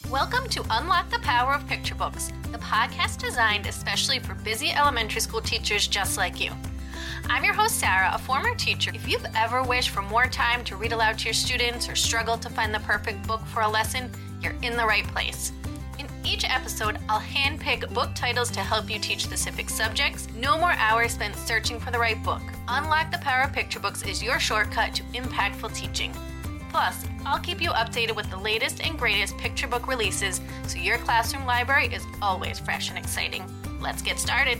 Welcome to Unlock the Power of Picture Books, the podcast designed especially for busy elementary school teachers just like you. I'm your host, Sarah, a former teacher. If you've ever wished for more time to read aloud to your students or struggled to find the perfect book for a lesson, you're in the right place. In each episode, I'll handpick book titles to help you teach specific subjects. No more hours spent searching for the right book. Unlock the Power of Picture Books is your shortcut to impactful teaching. Plus, I'll keep you updated with the latest and greatest picture book releases so your classroom library is always fresh and exciting. Let's get started.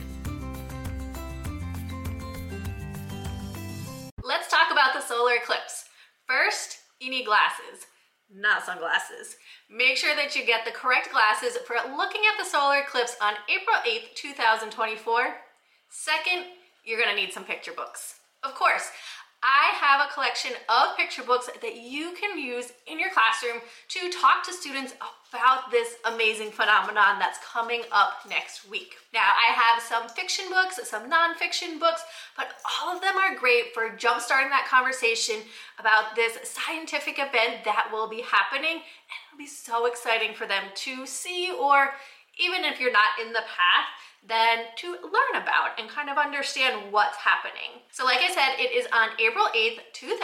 Let's talk about the solar eclipse. First, you need glasses, not sunglasses. Make sure that you get the correct glasses for looking at the solar eclipse on April 8th, 2024. Second, you're gonna need some picture books. Of course, I have a collection of picture books that you can use in your classroom to talk to students about this amazing phenomenon that's coming up next week. Now, I have some fiction books, some nonfiction books, but all of them are great for jumpstarting that conversation about this scientific event that will be happening, and it'll be so exciting for them to see, or even if you're not in the path, then to learn about and kind of understand what's happening. So like I said, it is on April 8th,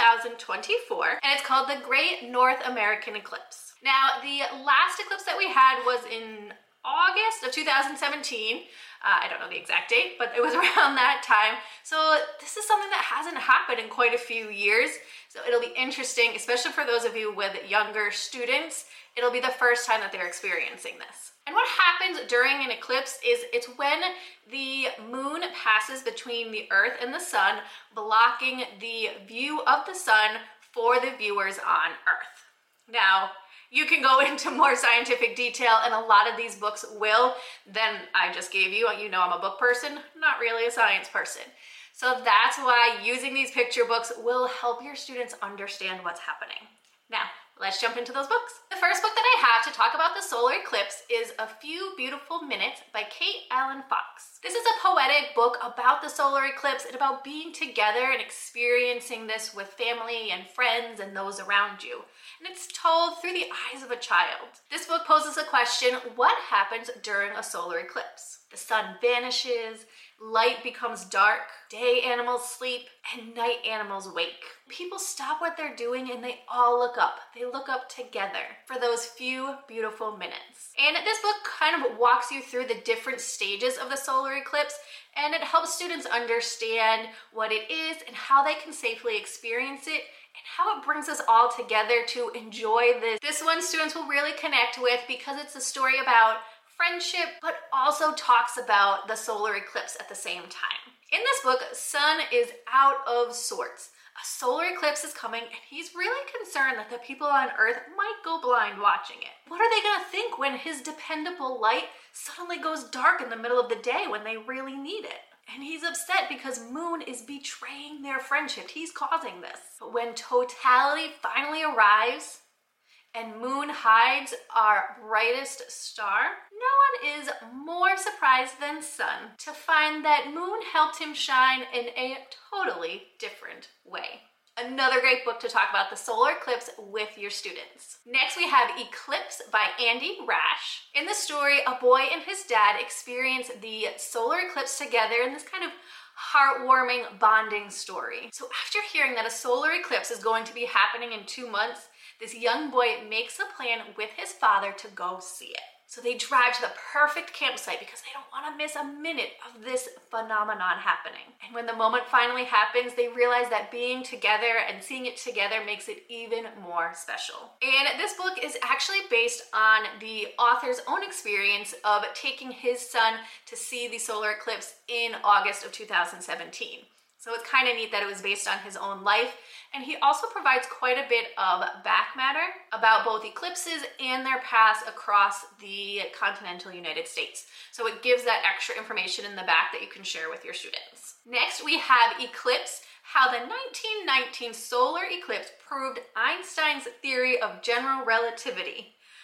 2024, and it's called the Great North American Eclipse. Now, the last eclipse that we had was in August of 2017. I don't know the exact date, but it was around that time. So this is something that hasn't happened in quite a few years. So it'll be interesting, especially for those of you with younger students. It'll be the first time that they're experiencing this. And what happens during an eclipse is it's when the moon passes between the earth and the sun, blocking the view of the sun for the viewers on earth. Now, you can go into more scientific detail, and a lot of these books will, than I just gave you. You know I'm a book person, not really a science person. So that's why using these picture books will help your students understand what's happening. Now, let's jump into those books. The first book that I have to talk about the solar eclipse is A Few Beautiful Minutes by Kate Allen Fox. This is a poetic book about the solar eclipse and about being together and experiencing this with family and friends and those around you. And it's told through the eyes of a child. This book poses a question: what happens during a solar eclipse? The sun vanishes, light becomes dark, day animals sleep, and night animals wake. People stop what they're doing and they all look up. They look up together for those few beautiful minutes. And this book kind of walks you through the different stages of the solar eclipse, and it helps students understand what it is and how they can safely experience it, and how it brings us all together to enjoy this. This one students will really connect with because it's a story about friendship, but also talks about the solar eclipse at the same time. In this book, Sun is out of sorts. A solar eclipse is coming, and he's really concerned that the people on Earth might go blind watching it. What are they gonna think when his dependable light suddenly goes dark in the middle of the day when they really need it? And he's upset because Moon is betraying their friendship. He's causing this. But when totality finally arrives, and Moon hides our brightest star, no one is more surprised than Sun to find that Moon helped him shine in a totally different way. Another great book to talk about the solar eclipse with your students. Next, we have Eclipse by Andy Rash. In the story, a boy and his dad experience the solar eclipse together in this kind of heartwarming bonding story. So after hearing that a solar eclipse is going to be happening in 2 months, this young boy makes a plan with his father to go see it. So they drive to the perfect campsite because they don't want to miss a minute of this phenomenon happening. And when the moment finally happens, they realize that being together and seeing it together makes it even more special. And this book is actually based on the author's own experience of taking his son to see the solar eclipse in August of 2017. So it's kind of neat that it was based on his own life. And he also provides quite a bit of back matter about both eclipses and their paths across the continental United States. So it gives that extra information in the back that you can share with your students. Next, we have Eclipse: How the 1919 Solar Eclipse Proved Einstein's Theory of General Relativity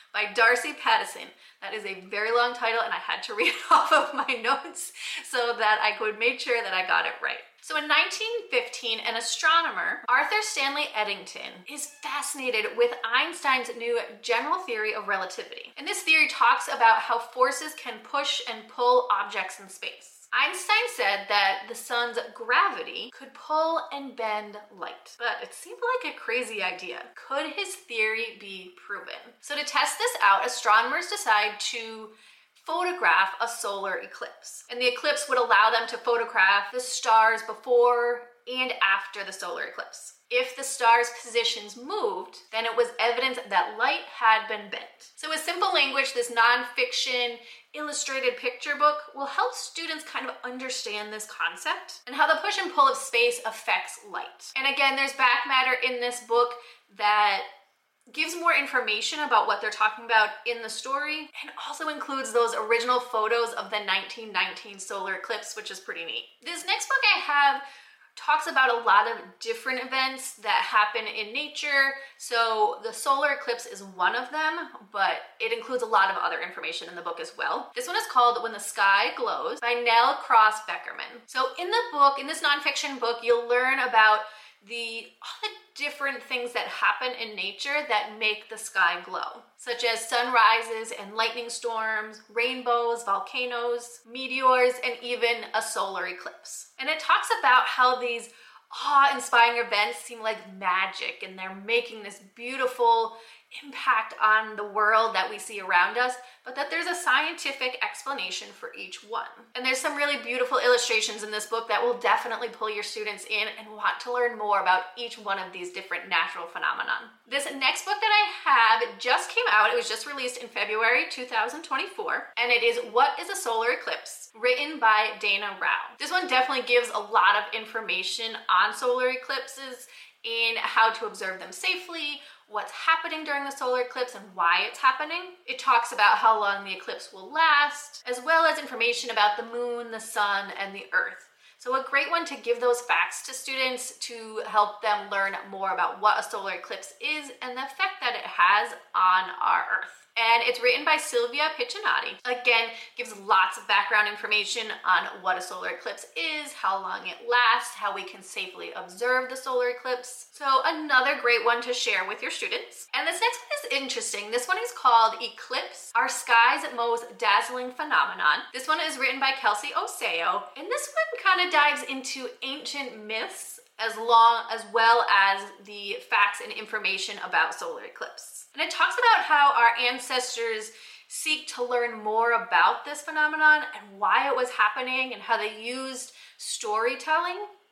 by Darcy Pattison. That is a very long title, and I had to read it off of my notes so that I could make sure that I got it right. So in 1915, an astronomer, Arthur Stanley Eddington, is fascinated with Einstein's new general theory of relativity. And this theory talks about how forces can push and pull objects in space. Einstein said that the sun's gravity could pull and bend light, but it seemed like a crazy idea. Could his theory be proven? So to test this out, astronomers decide to photograph a solar eclipse. And the eclipse would allow them to photograph the stars before and after the solar eclipse. If the stars' positions moved, then it was evidence that light had been bent. So with simple language, this nonfiction illustrated picture book will help students kind of understand this concept and how the push and pull of space affects light. And again, there's back matter in this book that gives more information about what they're talking about in the story, and also includes those original photos of the 1919 solar eclipse, which is pretty neat. This next book I have talks about a lot of different events that happen in nature. So the solar eclipse is one of them, but it includes a lot of other information in the book as well. This one is called When the Sky Glows by Nell Cross Beckerman. So in the book, in this nonfiction book, you'll learn about all the different things that happen in nature that make the sky glow, such as sunrises and lightning storms, rainbows, volcanoes, meteors, and even a solar eclipse. And it talks about how these awe-inspiring events seem like magic, and they're making this beautiful impact on the world that we see around us, but that there's a scientific explanation for each one. And there's some really beautiful illustrations in this book that will definitely pull your students in and want to learn more about each one of these different natural phenomenon. This next book that I have just came out. It was just released in February 2024, and it is What is a Solar Eclipse? Written by Dana Rao. This one definitely gives a lot of information on solar eclipses and how to observe them safely, what's happening during the solar eclipse and why it's happening. It talks about how long the eclipse will last, as well as information about the moon, the sun, and the earth. So a great one to give those facts to students to help them learn more about what a solar eclipse is and the effect that it has on our earth. And it's written by Sylvia Piccinati. Again, gives lots of background information on what a solar eclipse is, how long it lasts, how we can safely observe the solar eclipse. So another great one to share with your students. And this next one is interesting. This one is called Eclipse, Our Sky's Most Dazzling Phenomenon. This one is written by Kelsey Oseo, and this one kind of dives into ancient myths as well as the facts and information about solar eclipse. And it talks about how our ancestors seek to learn more about this phenomenon and why it was happening, and how they used storytelling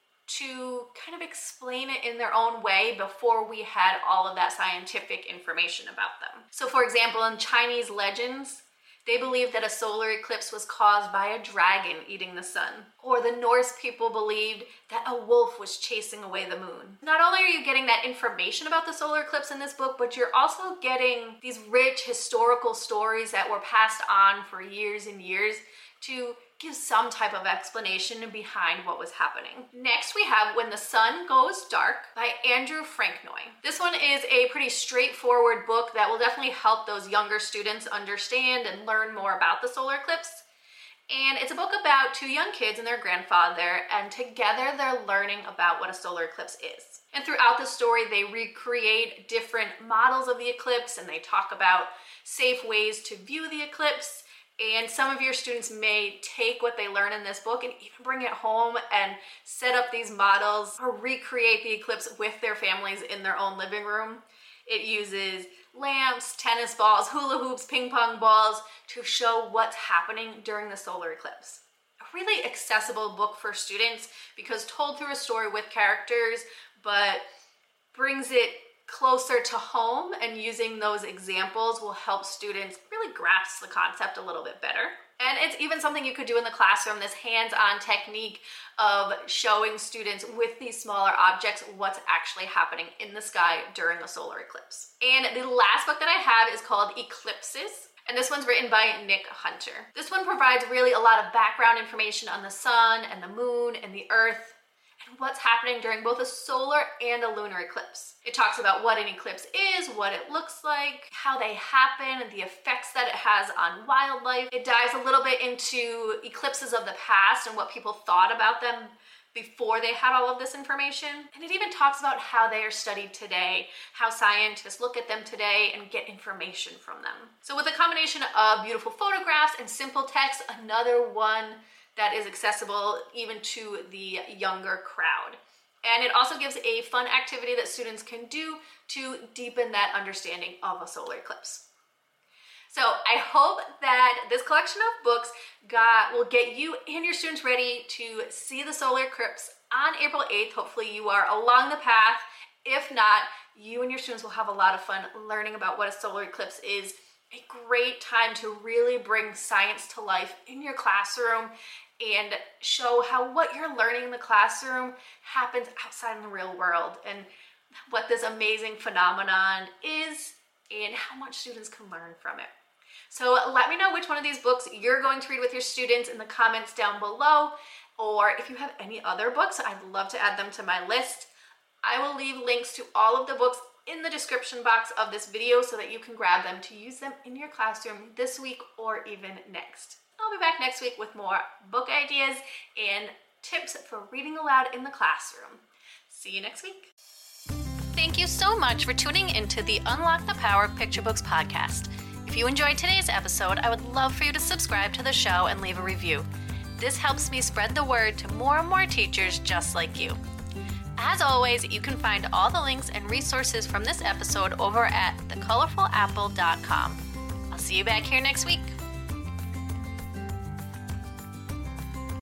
to kind of explain it in their own way before we had all of that scientific information about them. So for example, in Chinese legends, they believed that a solar eclipse was caused by a dragon eating the sun. Or the Norse people believed that a wolf was chasing away the moon. Not only are you getting that information about the solar eclipse in this book, but you're also getting these rich historical stories that were passed on for years and years to give some type of explanation behind what was happening. Next we have When the Sun Goes Dark by Andrew Franknoy. This one is a pretty straightforward book that will definitely help those younger students understand and learn more about the solar eclipse. And it's a book about two young kids and their grandfather, and together they're learning about what a solar eclipse is. And throughout the story, they recreate different models of the eclipse, and they talk about safe ways to view the eclipse. And some of your students may take what they learn in this book and even bring it home and set up these models or recreate the eclipse with their families in their own living room. It uses lamps, tennis balls, hula hoops, ping pong balls to show what's happening during the solar eclipse. A really accessible book for students because told through a story with characters, but brings it closer to home, and using those examples will help students really grasp the concept a little bit better. And it's even something you could do in the classroom, this hands-on technique of showing students with these smaller objects what's actually happening in the sky during a solar eclipse. And the last book that I have is called Eclipses. And this one's written by Nick Hunter. This one provides really a lot of background information on the sun and the moon and the earth, and what's happening during both a solar and a lunar eclipse. It talks about what an eclipse is, what it looks like, how they happen, and the effects that it has on wildlife. It dives a little bit into eclipses of the past and what people thought about them before they had all of this information. And it even talks about how they are studied today, how scientists look at them today and get information from them. So with a combination of beautiful photographs and simple text, another one that is accessible even to the younger crowd. And it also gives a fun activity that students can do to deepen that understanding of a solar eclipse. So I hope that this collection of books will get you and your students ready to see the solar eclipse on April 8th. Hopefully you are along the path. If not, you and your students will have a lot of fun learning about what a solar eclipse is. A great time to really bring science to life in your classroom and show how what you're learning in the classroom happens outside in the real world, and what this amazing phenomenon is and how much students can learn from it. So let me know which one of these books you're going to read with your students in the comments down below, or if you have any other books, I'd love to add them to my list. I will leave links to all of the books in the description box of this video so that you can grab them to use them in your classroom this week or even next. I'll be back next week with more book ideas and tips for reading aloud in the classroom. See you next week. Thank you so much for tuning into the Unlock the Power of Picture Books podcast. If you enjoyed today's episode, I would love for you to subscribe to the show and leave a review. This helps me spread the word to more and more teachers just like you. As always, you can find all the links and resources from this episode over at thecolorfulapple.com. I'll see you back here next week.